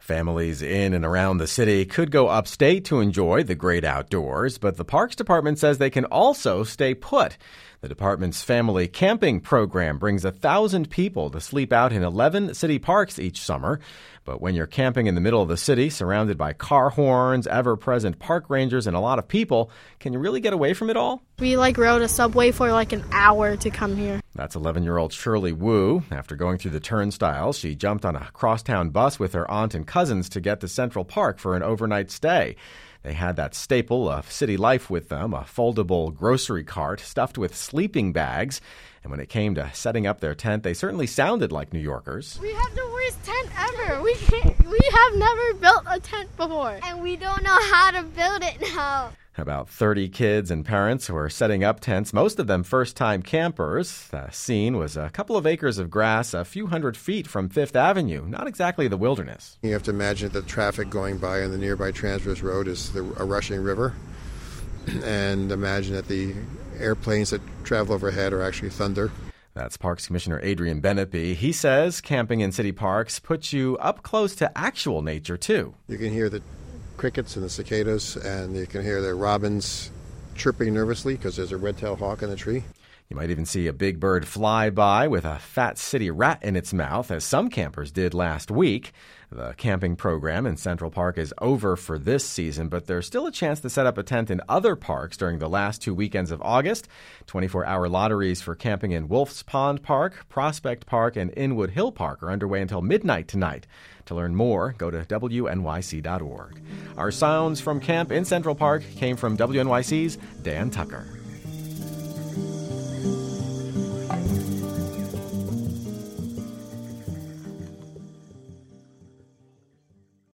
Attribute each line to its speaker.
Speaker 1: Families in and around the city could go upstate to enjoy the great outdoors, but the Parks Department says they can also stay put. The department's family camping program brings 1,000 people to sleep out in 11 city parks each summer. But when you're camping in the middle of the city, surrounded by car horns, ever-present park rangers, and a lot of people, can you really get away from it all?
Speaker 2: We rode a subway for an hour to come here.
Speaker 1: That's 11-year-old Shirley Wu. After going through the turnstiles, she jumped on a crosstown bus with her aunt and cousins to get to Central Park for an overnight stay. They had that staple of city life with them, a foldable grocery cart stuffed with sleeping bags. And when it came to setting up their tent, they certainly sounded like New Yorkers.
Speaker 2: We have the worst tent ever. We have never built a tent before.
Speaker 3: And we don't know how to build it now.
Speaker 1: About 30 kids and parents were setting up tents, most of them first-time campers. The scene was a couple of acres of grass a few hundred feet from Fifth Avenue, not exactly the wilderness.
Speaker 4: You have to imagine that the traffic going by on the nearby Transverse Road is a rushing river. And imagine that the airplanes that travel overhead are actually thunder.
Speaker 1: That's Parks Commissioner Adrian Benepy. He says camping in city parks puts you up close to actual nature, too.
Speaker 4: You can hear the crickets and the cicadas, and you can hear the robins chirping nervously because there's a red-tailed hawk in the tree.
Speaker 1: You might even see a big bird fly by with a fat city rat in its mouth, as some campers did last week. The camping program in Central Park is over for this season, but there's still a chance to set up a tent in other parks during the last 2 weekends of August. 24-hour lotteries for camping in Wolf's Pond Park, Prospect Park, and Inwood Hill Park are underway until midnight tonight. To learn more, go to WNYC.org. Our sounds from camp in Central Park came from WNYC's Dan Tucker.